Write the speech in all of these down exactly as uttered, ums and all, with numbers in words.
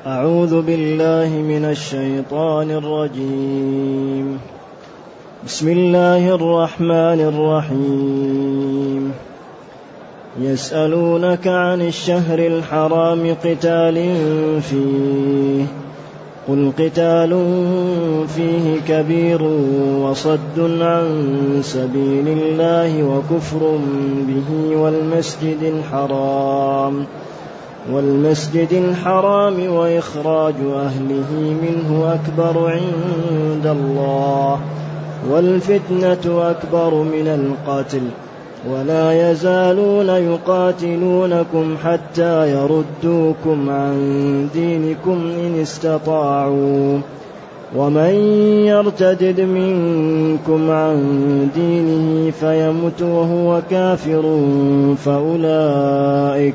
أعوذ بالله من الشيطان الرجيم. بسم الله الرحمن الرحيم. يسألونك عن الشهر الحرام قتال فيه قل قتال فيه كبير وصد عن سبيل الله وكفر به والمسجد الحرام والمسجد الحرام وإخراج أهله منه أكبر عند الله والفتنة أكبر من القتل ولا يزالون يقاتلونكم حتى يردوكم عن دينكم إن استطاعوا ومن يرتدد منكم عن دينه فيمت وهو كافر فأولئك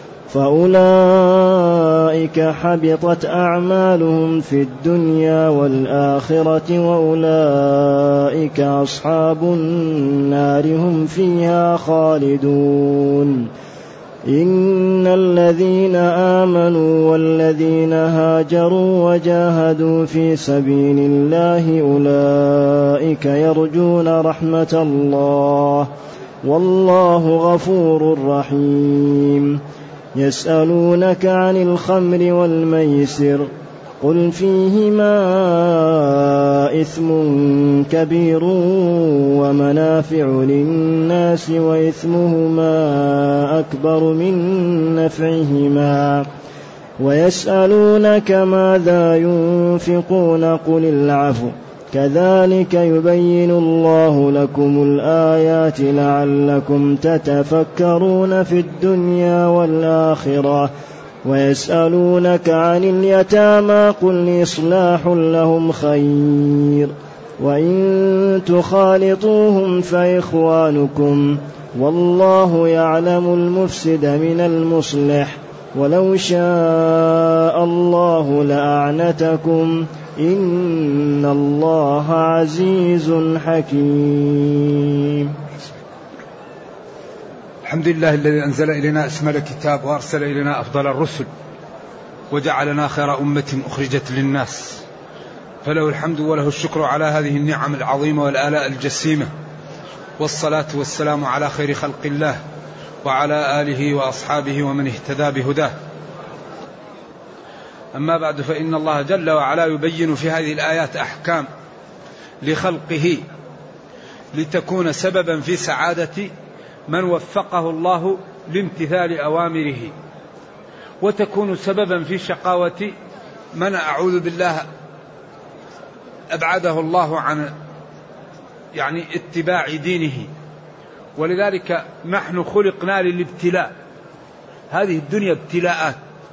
فأولئك حبطت أعمالهم في الدنيا والآخرة وأولئك أصحاب النار هم فيها خالدون. إن الذين آمنوا والذين هاجروا وجاهدوا في سبيل الله أولئك يرجون رحمة الله والله غفور رحيم. يسألونك عن الخمر والميسر قل فيهما إثم كبير ومنافع للناس وإثمهما أكبر من نفعهما ويسألونك ماذا ينفقون قل العفو كذلك يبين الله لكم الآيات لعلكم تتفكرون في الدنيا والآخرة. ويسألونك عن اليتامى قل إصلاح لهم خير وإن تخالطوهم فإخوانكم والله يعلم المفسد من المصلح ولو شاء الله لأعنتكم إن الله عزيز حكيم. الحمد لله الذي أنزل إلينا أشمل الكتاب وأرسل إلينا أفضل الرسل وجعلنا خير أمة أخرجت للناس، فله الحمد وله الشكر على هذه النعم العظيمة والآلاء الجسيمة، والصلاة والسلام على خير خلق الله وعلى آله وأصحابه ومن اهتدى بهداه. أما بعد، فإن الله جل وعلا يبين في هذه الآيات أحكام لخلقه لتكون سببا في سعادة من وفقه الله لامتثال أوامره، وتكون سببا في شقاوة من أعوذ بالله أبعده الله عن يعني اتباع دينه. ولذلك نحن خلقنا للابتلاء، هذه الدنيا ابتلاءات.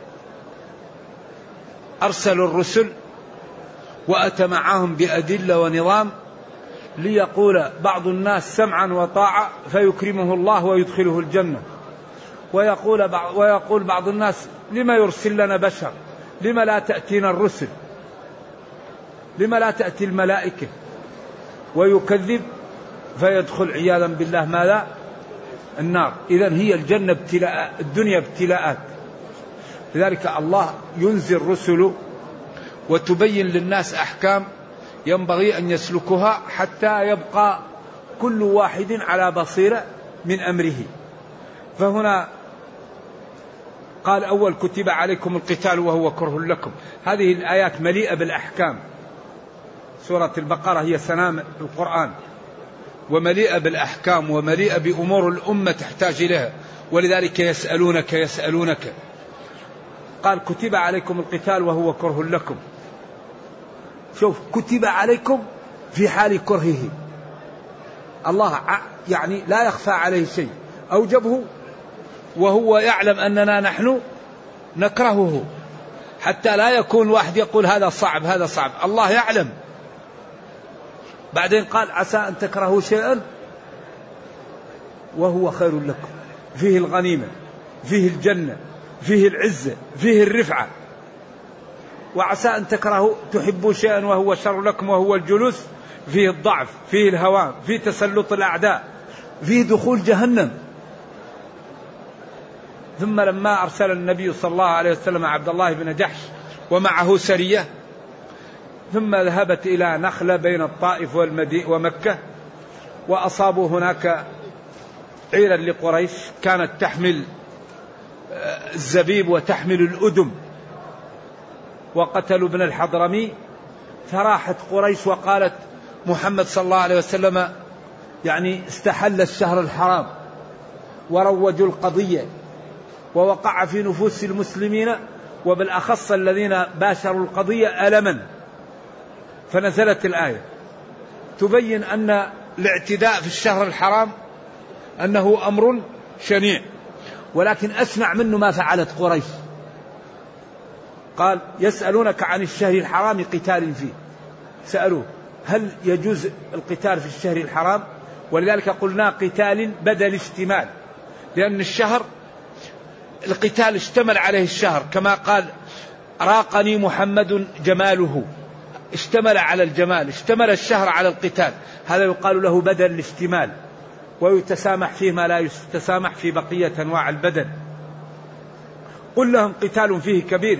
أرسل الرسل وأتى معهم بأدلة ونظام ليقول بعض الناس سمعا وطاعة فيكرمه الله ويدخله الجنة، ويقول بعض, ويقول بعض الناس لما يرسل لنا بشر، لما لا تأتينا الرسل، لما لا تأتي الملائكة، ويكذب فيدخل عياذا بالله ماذا؟ النار. إذن هي الجنة ابتلاء، الدنيا ابتلاءات. لذلك الله ينزل رسله وتبين للناس أحكام ينبغي أن يسلكها حتى يبقى كل واحد على بصيرة من أمره. فهنا قال أول كتب عليكم القتال وهو كره لكم. هذه الآيات مليئة بالأحكام. سورة البقرة هي سنام القرآن، ومليئة بالأحكام ومليئة بأمور الأمة تحتاج إليها. ولذلك يسألونك يسألونك قال كتب عليكم القتال وهو كره لكم. شوف، كتب عليكم في حال كرهه. الله يعني لا يخفى عليه شيء، أوجبه وهو يعلم أننا نحن نكرهه، حتى لا يكون واحد يقول هذا صعب هذا صعب. الله يعلم. بعدين قال عسى أن تكرهوا شيئا وهو خير لكم، فيه الغنيمة، فيه الجنة، فيه العزة، فيه الرفعة. وعسى أن تكرهوا تحبوا شيئا وهو شر لكم وهو الجلوس، فيه الضعف، فيه الهوان، فيه تسلط الأعداء، فيه دخول جهنم. ثم لما أرسل النبي صلى الله عليه وسلم عبد الله بن جحش ومعه سرية، ثم ذهبت إلى نخلة بين الطائف والمدينة ومكة، وأصابوا هناك عيرا لقريش كانت تحمل الزبيب وتحمل الأدم، وقتلوا ابن الحضرمي. فراحت قريش وقالت محمد صلى الله عليه وسلم يعني استحل الشهر الحرام، وروجوا القضية، ووقع في نفوس المسلمين وبالأخص الذين باشروا القضية ألما. فنزلت الآية تبين أن الاعتداء في الشهر الحرام أنه أمر شنيع، ولكن أسمع منه ما فعلت قريش. قال يسألونك عن الشهر الحرام قتال فيه، سألوه هل يجوز القتال في الشهر الحرام؟ ولذلك قلنا قتال بدل اشتمال، لأن الشهر القتال اشتمل عليه الشهر، كما قال راقني محمد جماله، اشتمل على الجمال، اشتمل الشهر على القتال، هذا يقال له بدل الاشتمال، ويتسامح فيه ما لا يتسامح في بقية أنواع البدن. قل لهم قتال فيه كبير،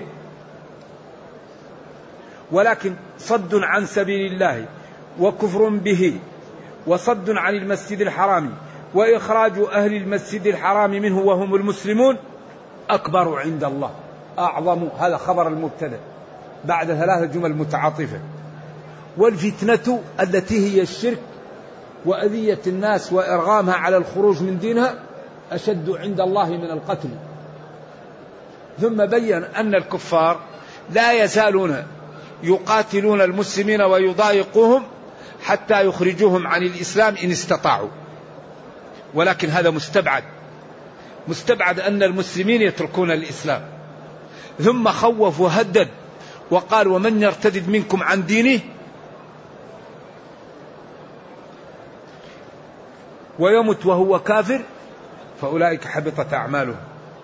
ولكن صد عن سبيل الله وكفر به وصد عن المسجد الحرام وإخراج أهل المسجد الحرام منه وهم المسلمون أكبر عند الله، أعظم. هذا خبر المبتدأ بعد ثلاثة جمل متعاطفة. والفتنة التي هي الشرك وأذية الناس وإرغامها على الخروج من دينها أشد عند الله من القتل. ثم بين أن الكفار لا يزالون يقاتلون المسلمين ويضايقوهم حتى يخرجوهم عن الإسلام إن استطاعوا، ولكن هذا مستبعد، مستبعد أن المسلمين يتركون الإسلام. ثم خوف وهدد وقال ومن يرتد منكم عن دينه ويمت وهو كافر فأولئك حبطت أعمالهم.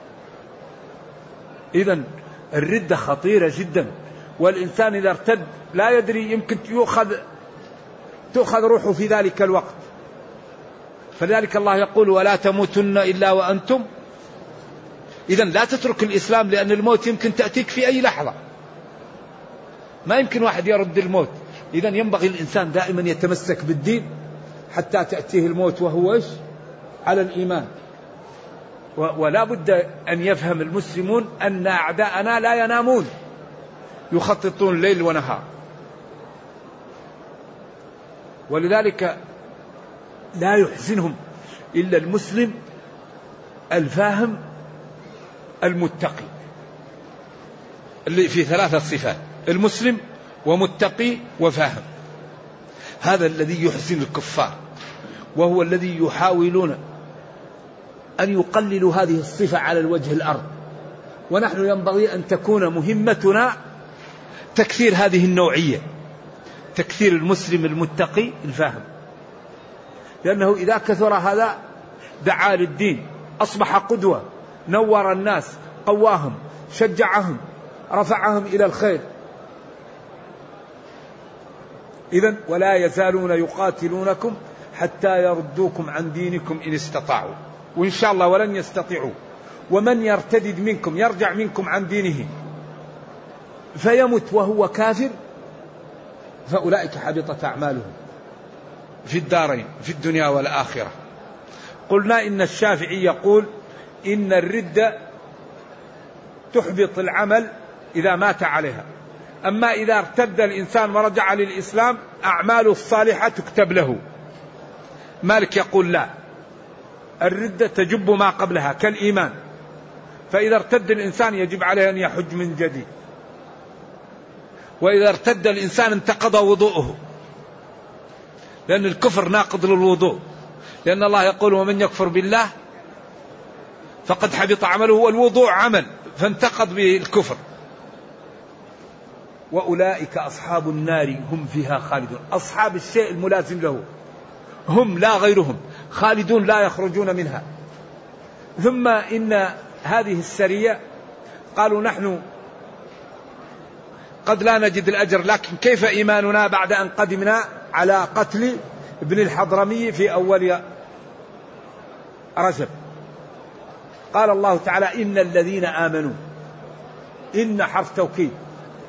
إذن الردة خطيرة جدا، والإنسان إذا ارتد لا يدري يمكن يؤخذ تؤخذ روحه في ذلك الوقت. فلذلك الله يقول ولا تموتن إلا وأنتم. إذن لا تترك الإسلام، لأن الموت يمكن تأتيك في أي لحظة، ما يمكن واحد يرد الموت. إذن ينبغي الإنسان دائما يتمسك بالدين حتى تأتيه الموت وهو إيش؟ على الإيمان. ولا بد أن يفهم المسلمون أن أعداءنا لا ينامون، يخططون ليل ونهار. ولذلك لا يحزنهم إلا المسلم الفاهم المتقي، اللي في ثلاثة صفات: المسلم ومتقي وفاهم. هذا الذي يحزن الكفار، وهو الذي يحاولون أن يقللوا هذه الصفة على الوجه الأرض. ونحن ينبغي أن تكون مهمتنا تكثير هذه النوعية، تكثير المسلم المتقي الفاهم، لأنه إذا كثر هذا دعا للدين، أصبح قدوة، نور الناس، قواهم، شجعهم، رفعهم إلى الخير. إذن ولا يزالون يقاتلونكم حتى يردوكم عن دينكم إن استطاعوا، وإن شاء الله ولن يستطيعوا. ومن يرتدد منكم يرجع منكم عن دينه فيمت وهو كافر فأولئك حبطت أعمالهم في الدارين، في الدنيا والآخرة. قلنا إن الشافعي يقول إن الردة تحبط العمل إذا مات عليها، أما إذا ارتد الإنسان ورجع للإسلام أعماله الصالحة تكتب له. مالك يقول لا، الردة تجب ما قبلها كالإيمان، فإذا ارتد الإنسان يجب عليه أن يحج من جديد. وإذا ارتد الإنسان انتقض وضوءه، لأن الكفر ناقض للوضوء، لأن الله يقول ومن يكفر بالله فقد حبط عمله، والوضوء عمل فانتقض به الكفر. وأولئك أصحاب النار هم فيها خالدون، أصحاب الشيء الملازم له، هم لا غيرهم، خالدون لا يخرجون منها. ثم إن هذه السرية قالوا نحن قد لا نجد الأجر، لكن كيف إيماننا بعد أن قدمنا على قتل ابن الحضرمي في أول رجب؟ قال الله تعالى إن الذين آمنوا، إن حرف توكيد،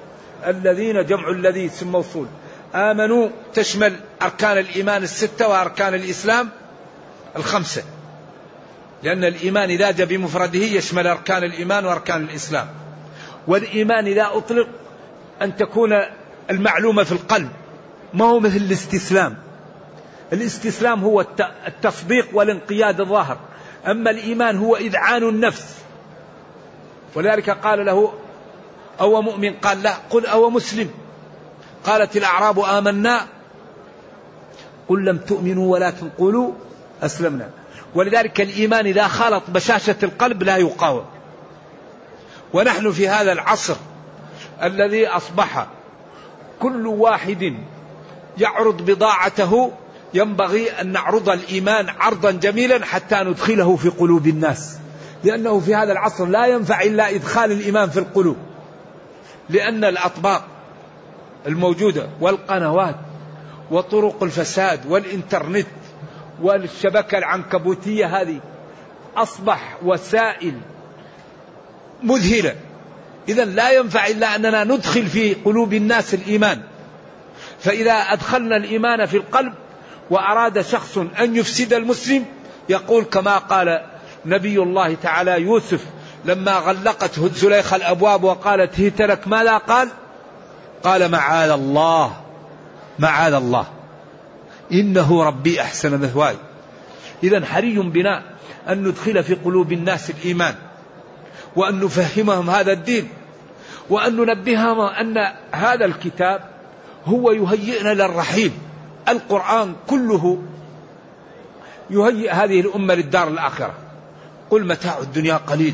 الذين جمع الذي اسم موصول. آمنوا تشمل أركان الإيمان الستة وأركان الإسلام الخمسة، لأن الإيمان إذا جاء بمفرده يشمل أركان الإيمان وأركان الإسلام. والإيمان إذا أطلق أن تكون المعلومة في القلب، ما هو مثل الاستسلام. الاستسلام هو التصديق والانقياد الظاهر، أما الإيمان هو إذعان النفس. ولذلك قال له أو مؤمن، قال لا، قل أو مسلم. قالت الأعراب آمنا، قل لم تؤمنوا ولكن قولوا أسلمنا. ولذلك الإيمان إذا خالط بشاشة القلب لا يقاوم. ونحن في هذا العصر الذي أصبح كل واحد يعرض بضاعته، ينبغي أن نعرض الإيمان عرضا جميلا حتى ندخله في قلوب الناس، لأنه في هذا العصر لا ينفع إلا إدخال الإيمان في القلوب، لأن الأطباق الموجودة والقنوات وطرق الفساد والإنترنت والشبكة العنكبوتية هذه أصبح وسائل مذهلة. إذن لا ينفع إلا أننا ندخل في قلوب الناس الإيمان. فإذا أدخلنا الإيمان في القلب وأراد شخص أن يفسد المسلم، يقول كما قال نبي الله تعالى يوسف لما غلقت زليخة الأبواب وقالت هيت لك، ماذا قال؟ قال معاذ الله معاذ الله إنه ربي أحسن مثواي. إذن حري بنا أن ندخل في قلوب الناس الإيمان، وأن نفهمهم هذا الدين، وأن ننبههم أن هذا الكتاب هو يهيئنا للرحيل. القرآن كله يهيئ هذه الأمة للدار الآخرة. قل متاع الدنيا قليل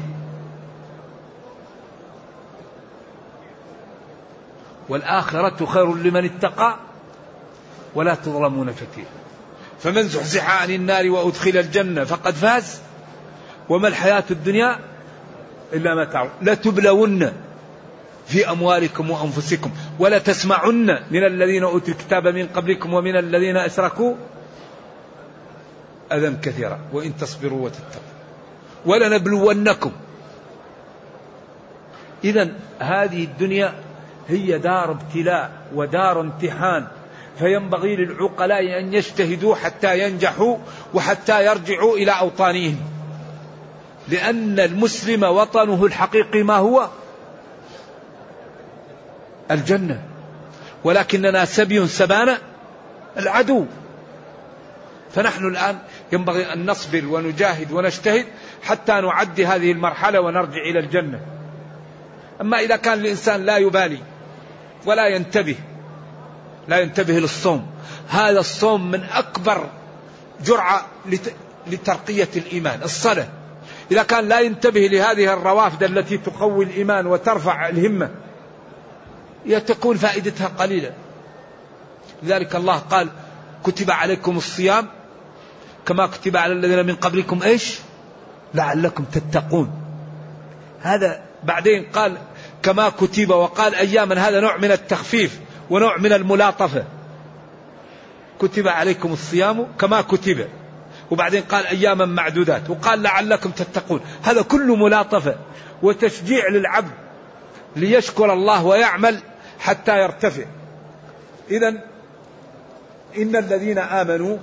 والآخرة خير لمن اتقى ولا تظلمون فتيلا. فمن زحزح عن النار وأدخل الجنة فقد فاز وما الحياة الدنيا إلا متاع. لا تبلون في أموالكم وأنفسكم ولا تسمعن من الذين أوتوا الكتاب من قبلكم ومن الذين أشركوا أذى كثيرا وإن تصبروا وتتقوا ولنبلونكم. إذن هذه الدنيا هي دار ابتلاء ودار امتحان، فينبغي للعقلاء أن يجتهدوا حتى ينجحوا وحتى يرجعوا إلى أوطانهم، لأن المسلم وطنه الحقيقي ما هو؟ الجنة، ولكننا سبي سبانا العدو. فنحن الآن ينبغي أن نصبر ونجاهد ونجتهد حتى نعدي هذه المرحلة ونرجع إلى الجنة. أما إذا كان الإنسان لا يبالي ولا ينتبه لا ينتبه للصوم، هذا الصوم من أكبر جرعة لترقية الإيمان. الصلاة إذا كان لا ينتبه لهذه الروافد التي تقوي الإيمان وترفع الهمة تكون فائدتها قليلة. لذلك الله قال كتب عليكم الصيام كما كتب على الذين من قبلكم إيش لعلكم تتقون. هذا بعدين قال كما كتب وقال أياما، هذا نوع من التخفيف ونوع من الملاطفة. كتب عليكم الصيام كما كتب، وبعدين قال أياما معدودات، وقال لعلكم تتقون. هذا كله ملاطفة وتشجيع للعبد ليشكر الله ويعمل حتى يرتفع. إذن إن الذين آمنوا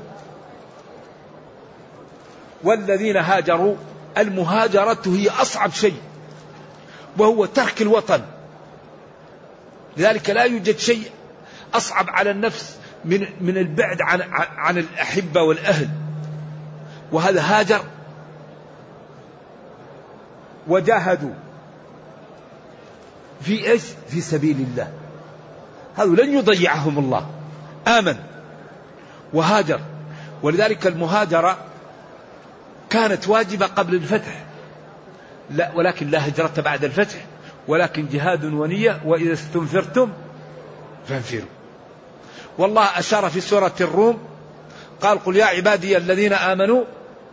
والذين هاجروا، المهاجرة هي أصعب شيء وهو ترك الوطن. لذلك لا يوجد شيء أصعب على النفس من من البعد عن عن الأحبة والأهل. وهذا هاجر وجاهدوا في إيش؟ في سبيل الله. هذا لن يضيعهم الله. آمن وهاجر. ولذلك المهاجرة كانت واجبة قبل الفتح، لا ولكن لا هجرة بعد الفتح، ولكن جهاد ونية وإذا استنفرتم فانفروا. والله أشار في سورة الروم قال قل يا عبادي الذين آمنوا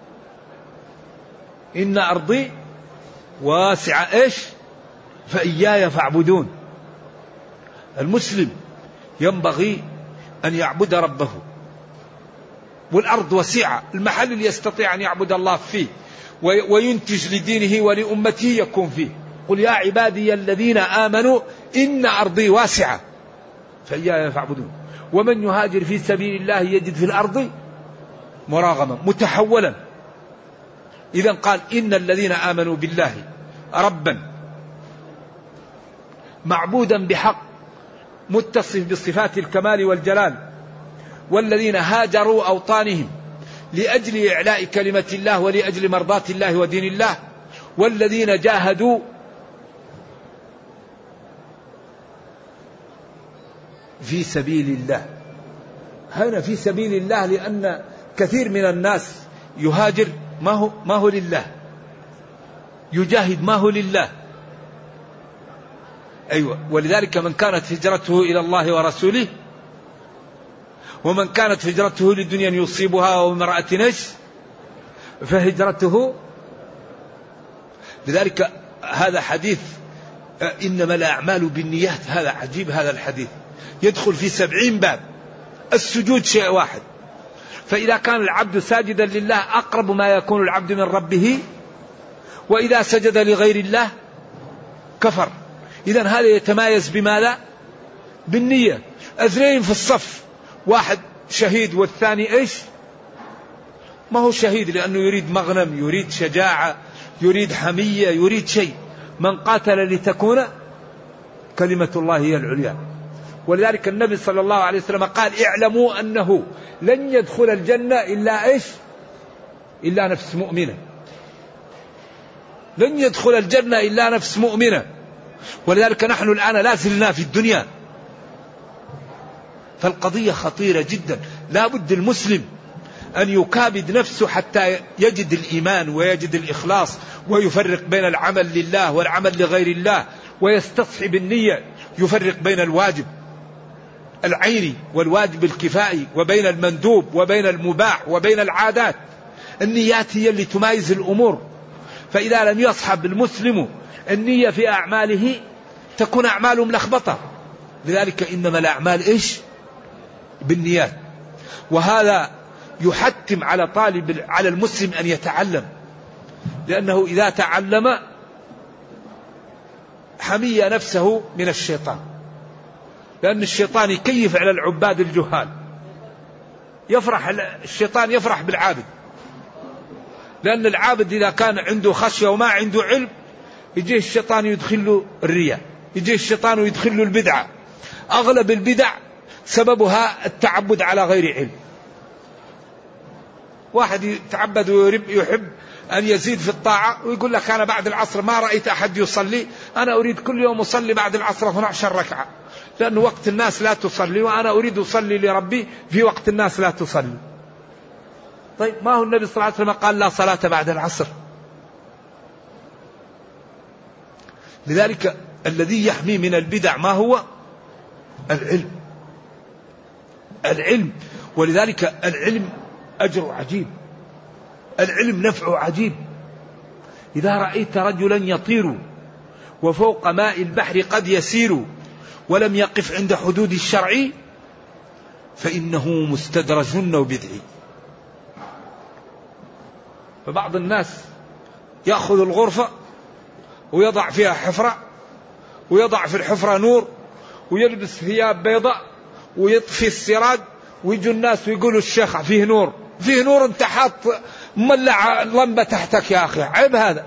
إن أرضي واسعة إيش فإياي فاعبدون. المسلم ينبغي أن يعبد ربه، والأرض وسيعة، المحل اللي يستطيع أن يعبد الله فيه وينتج لدينه ولأمته يكون فيه. قل يا عبادي الذين آمنوا إن أرضي واسعة فإياي فاعبدون. ومن يهاجر في سبيل الله يجد في الأرض مراغما متحولا. إذن قال إن الذين آمنوا بالله ربا معبودا بحق متصف بصفات الكمال والجلال، والذين هاجروا أوطانهم لأجل إعلاء كلمة الله ولأجل مرضاة الله ودين الله، والذين جاهدوا في سبيل الله. هنا في سبيل الله لأن كثير من الناس يهاجر ما هو, ما هو لله، يجاهد ما هو لله. أيوة. ولذلك من كانت هجرته إلى الله ورسوله، ومن كانت هجرته للدنيا يصيبها وامرأة نش فهجرته. لذلك هذا حديث إنما الأعمال بالنيات، هذا عجيب هذا الحديث، يدخل في سبعين باب. السجود شيء واحد، فإذا كان العبد ساجدا لله أقرب ما يكون العبد من ربه، وإذا سجد لغير الله كفر. إذن هذا يتمايز بماذا؟ بالنية. اثنين في الصف، واحد شهيد والثاني إيش؟ ما هو شهيد لأنه يريد مغنم، يريد شجاعة، يريد حمية، يريد شيء. من قاتل لتكون كلمة الله هي العليا. ولذلك النبي صلى الله عليه وسلم قال اعلموا أنه لن يدخل الجنة إلا إيش؟ إلا نفس مؤمنة. لن يدخل الجنة إلا نفس مؤمنة. ولذلك نحن الآن لا زلنا في الدنيا، فالقضية خطيرة جدا. لا بد المسلم أن يكابد نفسه حتى يجد الإيمان ويجد الإخلاص، ويفرق بين العمل لله والعمل لغير الله، ويستصحب النية، يفرق بين الواجب العيني والواجب الكفائي، وبين المندوب وبين المباح وبين العادات. النيات هي اللي تمايز الأمور. فإذا لم يصحب المسلم النية في أعماله تكون أعماله ملخبطة. لذلك إنما الأعمال إيش؟ بالنيات. وهذا يحتم على طالب على المسلم أن يتعلم، لأنه إذا تعلم حمي نفسه من الشيطان، لأن الشيطان يكيف على العباد الجهال. يفرح الشيطان يفرح بالعابد، لأن العابد إذا كان عنده خشية وما عنده علم يجيه الشيطان يدخل له الرياء، يجيه الشيطان ويدخل له البدعة. أغلب البدع سببها التعبد على غير علم. واحد يتعبد ويحب أن يزيد في الطاعة ويقول لك أنا بعد العصر ما رأيت أحد يصلي، أنا أريد كل يوم أصلي بعد العصر اثنتي عشرة ركعة، لأن وقت الناس لا تصلي وأنا أريد أصلي لربي في وقت الناس لا تصلي. طيب ما هو النبي صلى الله عليه وسلم قال لا صلاة بعد العصر؟ لذلك الذي يحمي من البدع ما هو؟ العلم. العلم. ولذلك العلم أجر عجيب، العلم نفع عجيب. إذا رأيت رجلا يطير وفوق ماء البحر قد يسير ولم يقف عند حدود الشرع فإنه مستدرج وبدعي. فبعض الناس يأخذ الغرفة ويضع فيها حفرة، ويضع في الحفرة نور، ويلبس ثياب بيضاء، ويطفي السراج، ويجوا الناس ويقولوا الشيخ فيه نور، فيه نور، انت حاط مولع لمبة تحتك يا أخي، عيب هذا.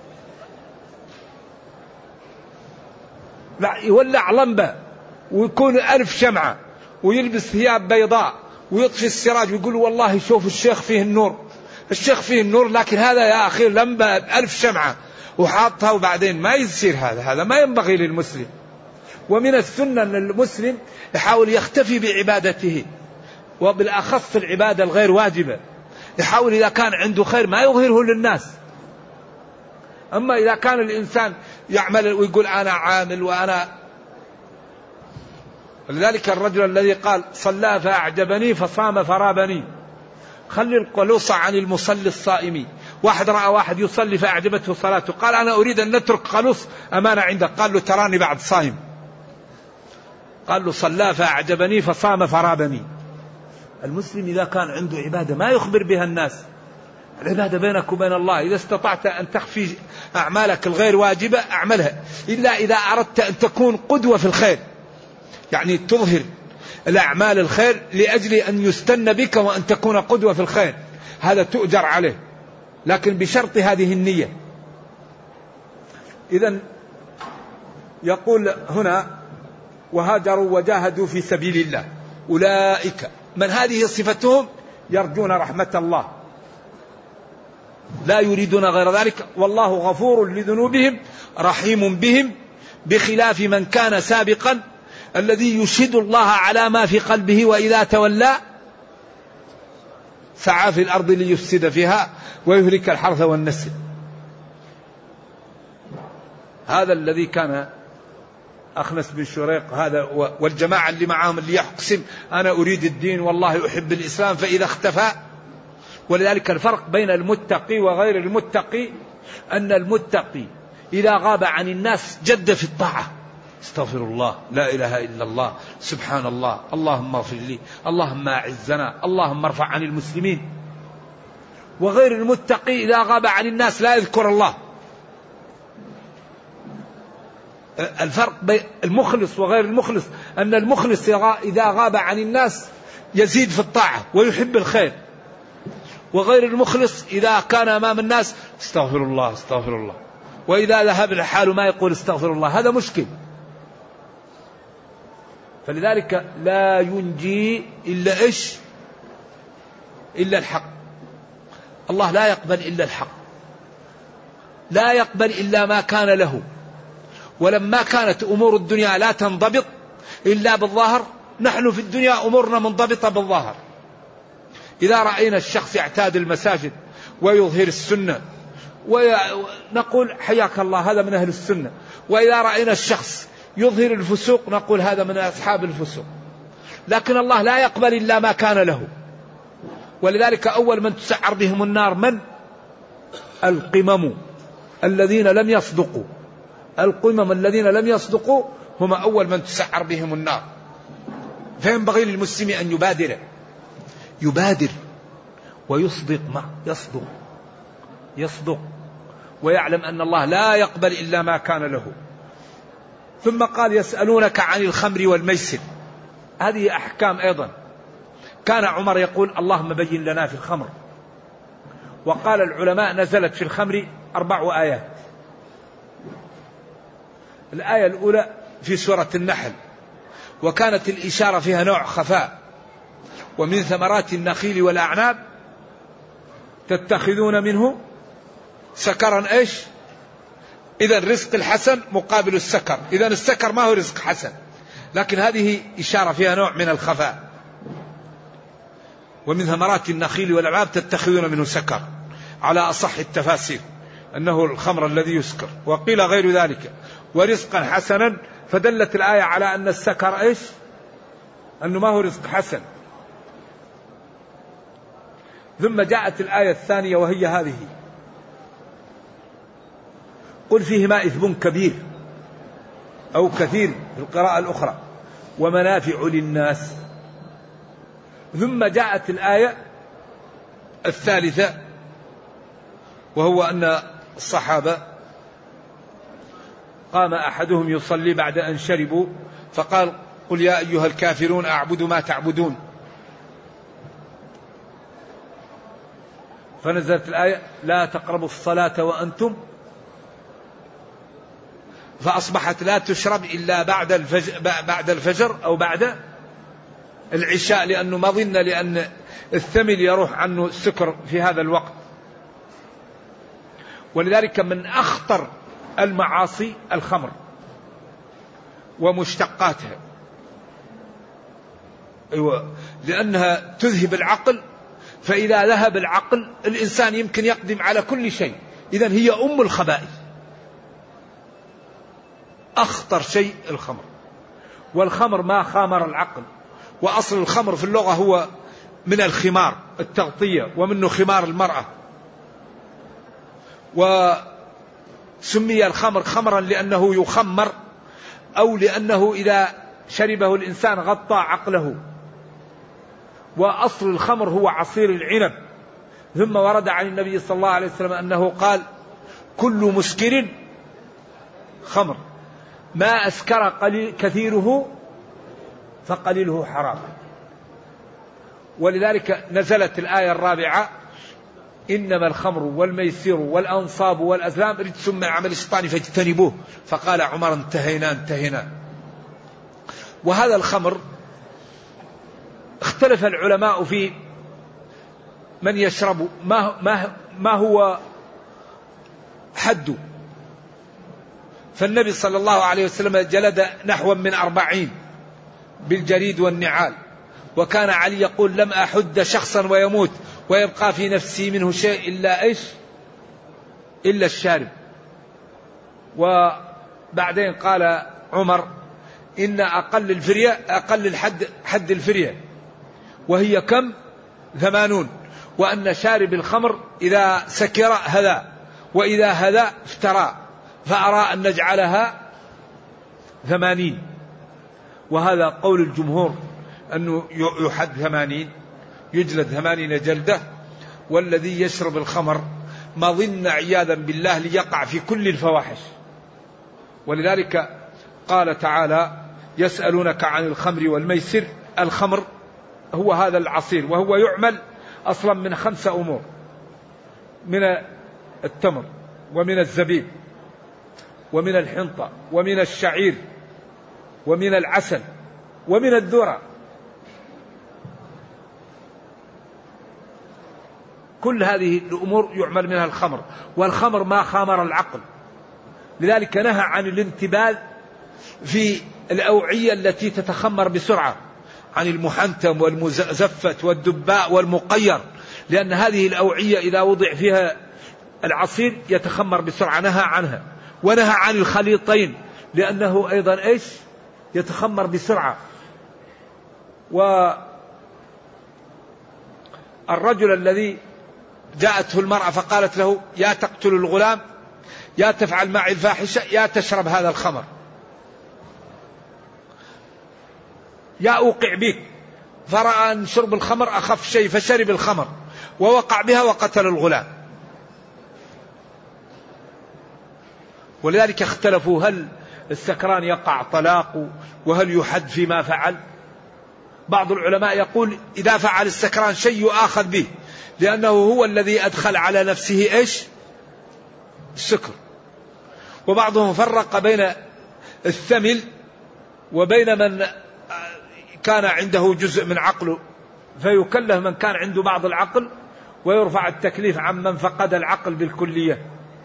لا، يولع لمبة ويكون ألف شمعة ويلبس ثياب بيضاء ويطفي السراج ويقول والله شوف الشيخ فيه النور، الشيخ فيه النور، لكن هذا يا أخي لمبة ألف شمعة وحاطها وبعدين ما يصير هذا، هذا ما ينبغي للمسلم. ومن السنة أن المسلم يحاول يختفي بعبادته، وبالأخص العبادة الغير واجبة، يحاول إذا كان عنده خير ما يظهره للناس. أما إذا كان الإنسان يعمل ويقول أنا عامل وأنا، لذلك الرجل الذي قال صلى فأعجبني فصام فرابني، خلي القلوص عن المصلي الصائم. واحد رأى واحد يصلي فأعجبته صلاته، قال أنا أريد أن نترك قلوص أمانة عندك، قال له تراني بعد صائم، قال له صلى فأعجبني فصام فرابني. المسلم إذا كان عنده عبادة ما يخبر بها الناس، العبادة بينك وبين الله. إذا استطعت أن تخفي أعمالك الغير واجبة أعملها، إلا إذا أردت أن تكون قدوة في الخير، يعني تظهر الأعمال الخير لأجل أن يستن بك وأن تكون قدوة في الخير، هذا تؤجر عليه، لكن بشرط هذه النية. إذن يقول هنا وهاجروا وجاهدوا في سبيل الله أولئك من هذه صفتهم يرجون رحمة الله لا يريدون غير ذلك، والله غفور لذنوبهم رحيم بهم، بخلاف من كان سابقا الذي يشهد الله على ما في قلبه وإذا تولى سعى في الأرض ليفسد فيها ويهلك الحرث والنسل. هذا الذي كان أخنس بن شريق هذا والجماعة اللي معهم اللي يقسم أنا أريد الدين والله أحب الإسلام فإذا اختفى. ولذلك الفرق بين المتقي وغير المتقي أن المتقي إذا غاب عن الناس جد في الطاعة، استغفر الله، لا إله إلا الله، سبحان الله، اللهم اغفر لي، اللهم أعزنا، اللهم ارفع عن المسلمين. وغير المتقي إذا غاب عن الناس لا يذكر الله. الفرق بين المخلص وغير المخلص أن المخلص إذا غاب عن الناس يزيد في الطاعة ويحب الخير، وغير المخلص إذا كان أمام الناس استغفر الله استغفر الله، وإذا ذهب الحال ما يقول استغفر الله، هذا مشكل. فلذلك لا ينجي إلا إيش؟ إلا الحق. الله لا يقبل إلا الحق، لا يقبل إلا ما كان له. ولما كانت أمور الدنيا لا تنضبط إلا بالظاهر، نحن في الدنيا أمورنا منضبطة بالظاهر. إذا رأينا الشخص يعتاد المساجد ويظهر السنة ونقول حياك الله هذا من أهل السنة، وإذا رأينا الشخص يظهر الفسوق نقول هذا من أصحاب الفسوق. لكن الله لا يقبل إلا ما كان له. ولذلك أول من تسعر بهم النار من؟ القمم الذين لم يصدقوا. القمم الذين لم يصدقوا هم أول من تسعر بهم النار. فينبغي للمسلم أن يبادر يبادر ويصدق ما يصدق يصدق ويعلم أن الله لا يقبل إلا ما كان له. ثم قال يسألونك عن الخمر والميسر، هذه أحكام أيضا. كان عمر يقول اللهم بين لنا في الخمر. وقال العلماء نزلت في الخمر أربع آيات. الآية الأولى في سورة النحل، وكانت الإشارة فيها نوع خفاء، ومن ثمرات النخيل والأعناب تتخذون منه سكرا إيش؟ إذا الرزق الحسن مقابل السكر، إذا السكر ما هو رزق حسن، لكن هذه إشارة فيها نوع من الخفاء. ومن ثمرات النخيل والأعناب تتخذون منه سكر، على أصح التفاسير أنه الخمر الذي يسكر، وقيل غير ذلك، ورزقا حسنا، فدلت الآية على أن السكر إيش؟ أنه ما هو رزق حسن. ثم جاءت الآية الثانية وهي هذه: قل فيهما إثم كبير أو كثير في القراءة الأخرى ومنافع للناس. ثم جاءت الآية الثالثة وهو أن الصحابة قام أحدهم يصلي بعد أن شربوا فقال قل يا أيها الكافرون أعبد ما تعبدون، فنزلت الآية لا تقربوا الصلاة وأنتم، فأصبحت لا تشرب إلا بعد الفجر, بعد الفجر أو بعد العشاء، لأنه ما ظن لأن الثمل يروح عنه السكر في هذا الوقت. ولذلك من أخطر المعاصي الخمر ومشتقاتها، أيوة، لأنها تذهب العقل، فإذا ذهب العقل الإنسان يمكن يقدم على كل شيء. إذن هي أم الخبائث، أخطر شيء الخمر. والخمر ما خامر العقل، وأصل الخمر في اللغة هو من الخمار التغطية، ومنه خمار المرأة. وسمي الخمر خمرا لأنه يخمر، أو لأنه إذا شربه الإنسان غطى عقله. وأصل الخمر هو عصير العنب، ثم ورد عن النبي صلى الله عليه وسلم أنه قال كل مسكر خمر ما أسكر قليل كثيره فقليله حرام. ولذلك نزلت الآية الرابعة إنما الخمر والميسر والأنصاب والأزلام رجس من عمل الشيطان فاجتنبوه. فقال عمر انتهينا انتهينا. وهذا الخمر اختلف العلماء في من يشرب ما, ما, ما هو حده. فالنبي صلى الله عليه وسلم جلد نحو من أربعين بالجريد والنعال. وكان علي يقول لم أحد شخصا ويموت ويبقى في نفسي منه شيء إلا إيش إلا الشارب. وبعدين قال عمر إن أقل الفرية أقل الحد حد الفرية وهي كم ثمانون، وأن شارب الخمر إذا سكر هذا وإذا هذا افترى، فأرى أن نجعلها ثمانين. وهذا قول الجمهور أنه يحد ثمانين يجلد ثمانين جلدة. والذي يشرب الخمر مظن عياذا بالله ليقع في كل الفواحش. ولذلك قال تعالى يسألونك عن الخمر والميسر. الخمر هو هذا العصير، وهو يعمل أصلا من خمسة أمور: من التمر ومن الزبيب ومن الحنطة ومن الشعير ومن العسل ومن الذرة. كل هذه الأمور يعمل منها الخمر. والخمر ما خامر العقل، لذلك نهى عن الانتباذ في الأوعية التي تتخمر بسرعة، عن المحنتم والمزفت والدباء والمقير، لأن هذه الأوعية إذا وضع فيها العصير يتخمر بسرعة، نهى عنها. ونهى عن الخليطين لأنه أيضا إيش يتخمر بسرعة. والرجل الذي جاءته المرأة فقالت له يا تقتل الغلام يا تفعل معي الفاحشة يا تشرب هذا الخمر يا أوقع بك، فرأى أن شرب الخمر أخف شيء فشرب الخمر ووقع بها وقتل الغلام. ولذلك اختلفوا هل السكران يقع طلاق وهل يحد فيما فعل. بعض العلماء يقول إذا فعل السكران شيء يؤاخذ به لأنه هو الذي أدخل على نفسه إيش السكر. وبعضهم فرق بين الثمل وبين من كان عنده جزء من عقله، فيكلف من كان عنده بعض العقل ويرفع التكليف عن من فقد العقل بالكلية.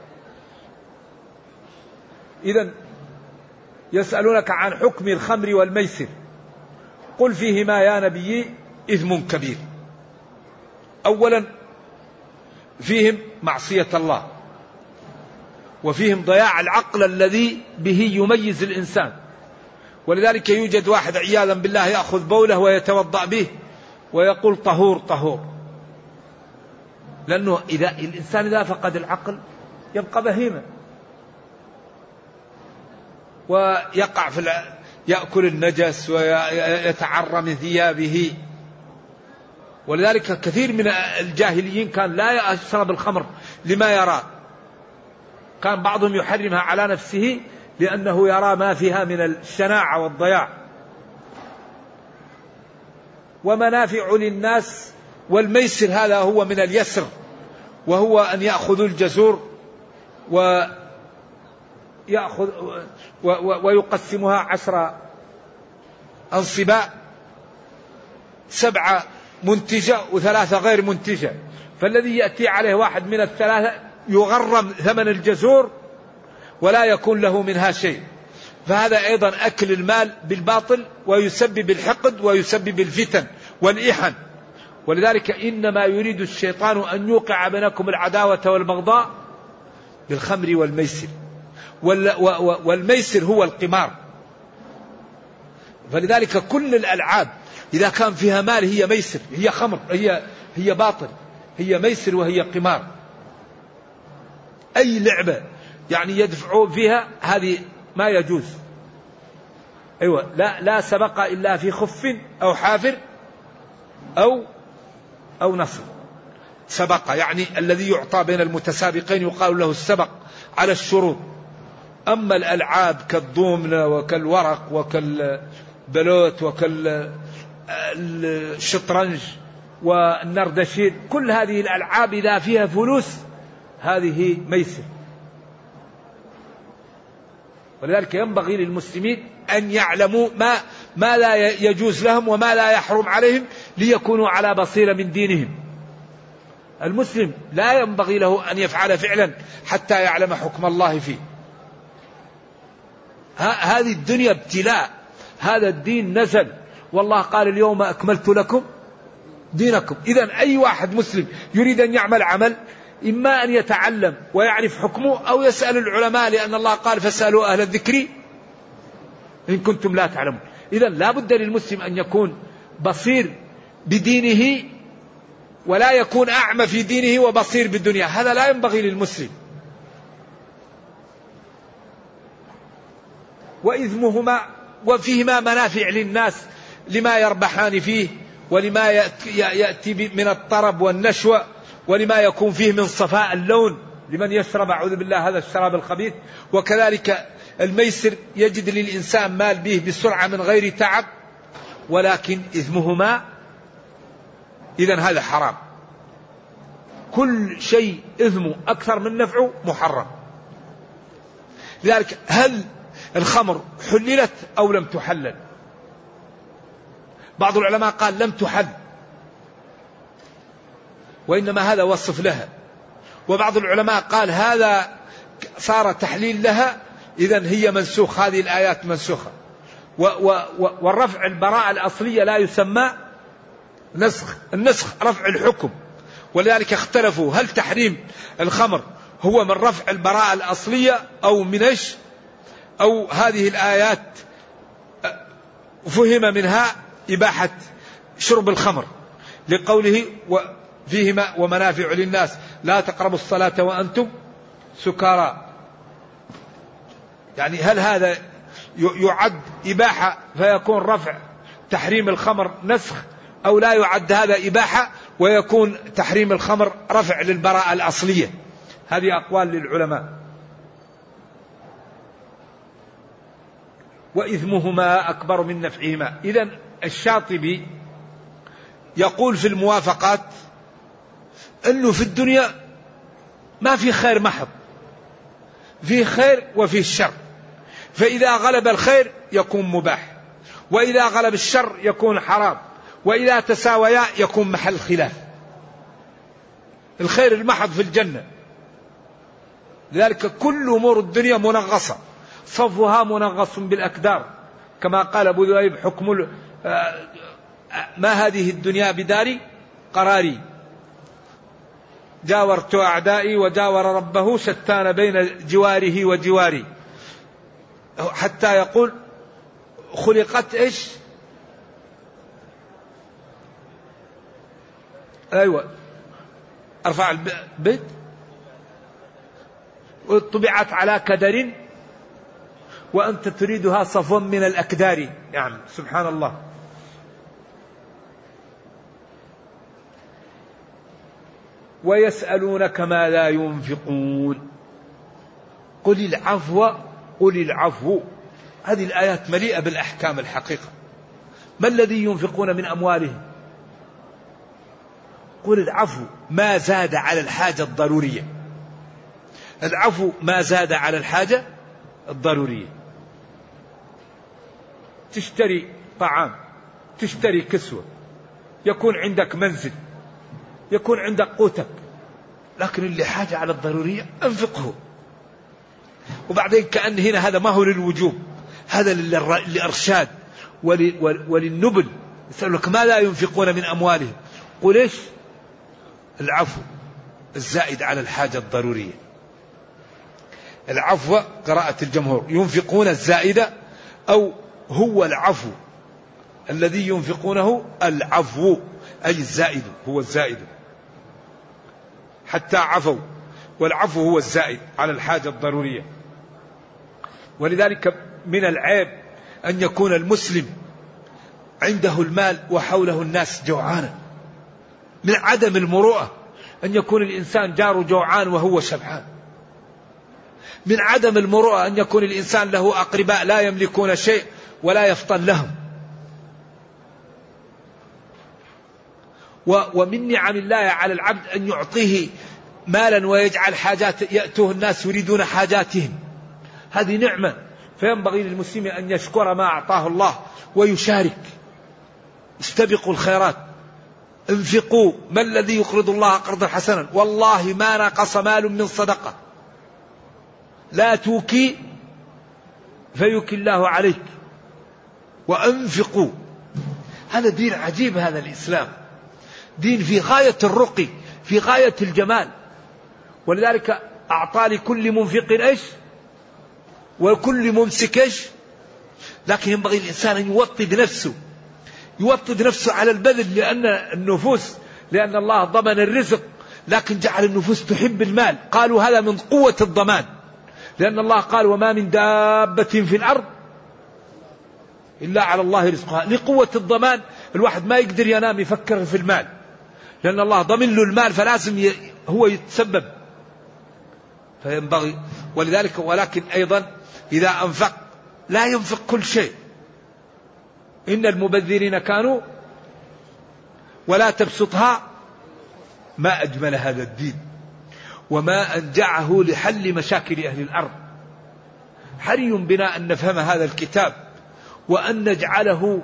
إذن يسألونك عن حكم الخمر والميسر قل فيهما يا نبي إثم كبير. أولا فيهم معصية الله، وفيهم ضياع العقل الذي به يميز الإنسان. ولذلك يوجد واحد عياذا بالله يأخذ بوله ويتوضأ به ويقول طهور طهور، لأنه إذا الإنسان إذا فقد العقل يبقى بهيمة ويقع في يأكل النجس ويتعرى من ثيابه. ولذلك كثير من الجاهليين كان لا يشرب الخمر لما يرى، كان بعضهم يحرمها على نفسه لأنه يرى ما فيها من الشناعة والضياع. ومنافع للناس، والميسر هذا هو من اليسر، وهو أن يأخذ الجزور ويأخذ ويقسمها عشر أنصباء، سبعة منتجة وثلاثة غير منتجة، فالذي يأتي عليه واحد من الثلاثة يغرم ثمن الجزور ولا يكون له منها شيء. فهذا أيضا أكل المال بالباطل ويسبب الحقد ويسبب الفتن والإحن. ولذلك إنما يريد الشيطان أن يوقع بينكم العداوة والبغضاء بالخمر والميسر. والميسر هو القمار. فلذلك كل الألعاب إذا كان فيها مال هي ميسر، هي خمر، هي هي باطل، هي ميسر وهي قمار. أي لعبة يعني يدفعوا فيها هذه ما يجوز. أيوة لا لا سبق إلا في خف أو حافر أو أو نصر. سبق، يعني الذي يعطى بين المتسابقين يقال له السبق على الشروط. أما الألعاب كالضومنة وكالورق وكالبلوت وكالشطرنج والنردشير، كل هذه الألعاب إذا فيها فلوس هذه ميسر. ولذلك ينبغي للمسلمين أن يعلموا ما ما لا يجوز لهم وما لا يحرم عليهم ليكونوا على بصيرة من دينهم. المسلم لا ينبغي له أن يفعل فعلا حتى يعلم حكم الله فيه. هذه الدنيا ابتلاء، هذا الدين نزل، والله قال اليوم أكملت لكم دينكم. إذن أي واحد مسلم يريد أن يعمل عمل إما أن يتعلم ويعرف حكمه أو يسأل العلماء، لأن الله قال فاسألوا أهل الذكر إن كنتم لا تعلمون. إذن لا بد للمسلم أن يكون بصير بدينه ولا يكون أعمى في دينه وبصير بالدنيا، هذا لا ينبغي للمسلم. وإثمهما وفيهما منافع للناس لما يربحان فيه ولما يأتي من الطرب والنشوة ولما يكون فيه من صفاء اللون لمن يشرب أعوذ بالله هذا الشراب الخبيث. وكذلك الميسر يجد للإنسان مال به بسرعة من غير تعب، ولكن إثمهما إذن هذا حرام. كل شيء إثمه أكثر من نفعه محرم. لذلك هل الخمر حللت أو لم تحلل؟ بعض العلماء قال لم تحل وإنما هذا وصف لها، وبعض العلماء قال هذا صار تحليل لها إذن هي منسوخ، هذه الآيات منسوخة. والرفع البراءة الأصلية لا يسمى نسخ، النسخ رفع الحكم. ولذلك اختلفوا هل تحريم الخمر هو من رفع البراءة الأصلية أو من إيش، أو هذه الآيات فهم منها إباحة شرب الخمر لقوله وفيهما ومنافع للناس لا تقربوا الصلاة وأنتم سكارى. يعني هل هذا يعد إباحة فيكون رفع تحريم الخمر نسخ، أو لا يعد هذا إباحة ويكون تحريم الخمر رفع للبراءة الأصلية؟ هذه أقوال للعلماء. وإثمهما أكبر من نفعهما. إذن الشاطبي يقول في الموافقات أنه في الدنيا ما في خير محض، فيه خير وفيه الشر، فإذا غلب الخير يكون مباح، وإذا غلب الشر يكون حرام، وإذا تساويا يكون محل خلاف. الخير المحض في الجنة. لذلك كل أمور الدنيا منغصة، صفها منغص بالأكدار، كما قال أبو ذؤيب حكم ما هذه الدنيا بدار قراري، جاورت أعدائي وجاور ربه شتان بين جواره وجواري، حتى يقول خلقت إيش؟ أيوة أرفع البيت وطبعت على كدر وأنت تريدها صفوا من الأكدار. يعني سبحان الله. ويسألونك ما لا ينفقون قل العفو قل العفو. هذه الآيات مليئة بالأحكام الحقيقة. ما الذي ينفقون من أموالهم؟ قل العفو ما زاد على الحاجة الضرورية. العفو ما زاد على الحاجة الضرورية. تشتري طعام، تشتري كسوة، يكون عندك منزل، يكون عندك قوتك، لكن اللي حاجة على الضرورية أنفقه. وبعدين كأن هنا هذا ما هو للوجوب، هذا للإرشاد وللنبل. يسألك ما لا ينفقون من أموالهم قل إيش؟ العفو الزائد على الحاجة الضرورية. العفو قراءة الجمهور ينفقون الزائدة، أو هو العفو الذي ينفقونه العفو أي الزائد، هو الزائد حتى عفوا، والعفو هو الزائد على الحاجة الضرورية. ولذلك من العيب أن يكون المسلم عنده المال وحوله الناس جوعانا من عدم المروءة، أن يكون الإنسان جاره جوعان وهو شبعان. من عدم المروءة أن يكون الإنسان له أقرباء لا يملكون شيء ولا يفطن لهم. ومن نعم الله على العبد أن يعطيه مالا ويجعل حاجات يأتوه الناس يريدون حاجاتهم، هذه نعمة، فينبغي للمسلم أن يشكر ما أعطاه الله ويشارك. استبقوا الخيرات، انفقوا، ما الذي يقرض الله قرضا حسنا والله ما نقص مال من صدقة، لا توكي فيكي الله عليك، وأنفقوا. هذا دين عجيب، هذا الإسلام دين في غاية الرقي، في غاية الجمال. ولذلك أعطى لكل منفق إيش وكل ممسك إيش. لكن ينبغي الإنسان أن يوطد نفسه، يوطد نفسه على البذل، لأن النفوس، لأن الله ضمن الرزق، لكن جعل النفوس تحب المال. قالوا هذا من قوة الضمان، لأن الله قال وما من دابة في الأرض إلا على الله رزقها. لقوة الضمان الواحد ما يقدر ينام يفكر في المال، لأن الله ضمن له المال، فلازم ي... هو يتسبب. فينبغي ولذلك، ولكن أيضا إذا أنفق لا ينفق كل شيء. إن المبذرين كانوا، ولا تبسطها. ما أجمل هذا الدين وما أنجعه لحل مشاكل أهل الأرض. حري بنا أن نفهم هذا الكتاب وأن نجعله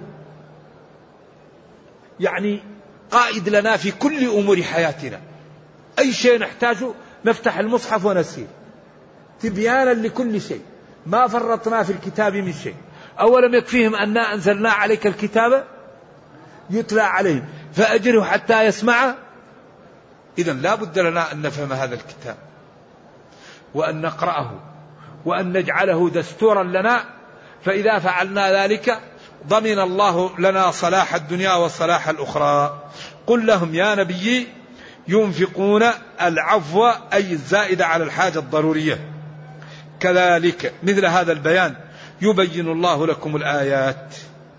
يعني قائد لنا في كل أمور حياتنا. أي شيء نحتاجه نفتح المصحف ونسير تبيانا لكل شيء، ما فرطنا في الكتاب من شيء. أولم يكفيهم أننا أنزلنا عليك الكتاب يتلى عليهم فأجره حتى يسمع. إذن لا بد لنا أن نفهم هذا الكتاب وأن نقرأه وأن نجعله دستورا لنا، فإذا فعلنا ذلك ضمن الله لنا صلاح الدنيا وصلاح الأخرى. قل لهم يا نبي ينفقون العفو أي الزائد على الحاجة الضرورية. كذلك مثل هذا البيان يبين الله لكم الآيات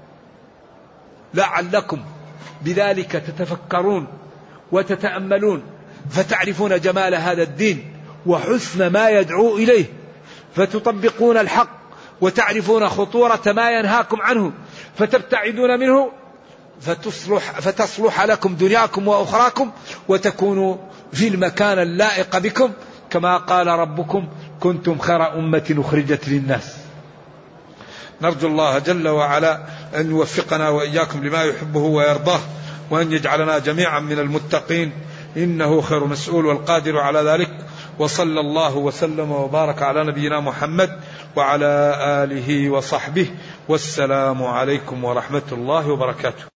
لعلكم بذلك تتفكرون وتتأملون، فتعرفون جمال هذا الدين وحسن ما يدعو إليه، فتطبقون الحق وتعرفون خطورة ما ينهاكم عنه فتبتعدون منه، فتصلح, فتصلح لكم دنياكم وأخراكم، وتكونوا في المكان اللائق بكم، كما قال ربكم كنتم خير أمة أخرجت للناس. نرجو الله جل وعلا أن يوفقنا وإياكم لما يحبه ويرضاه، وأن يجعلنا جميعا من المتقين، إنه خير مسؤول والقادر على ذلك. وصلى الله وسلم وبارك على نبينا محمد وعلى آله وصحبه، والسلام عليكم ورحمة الله وبركاته.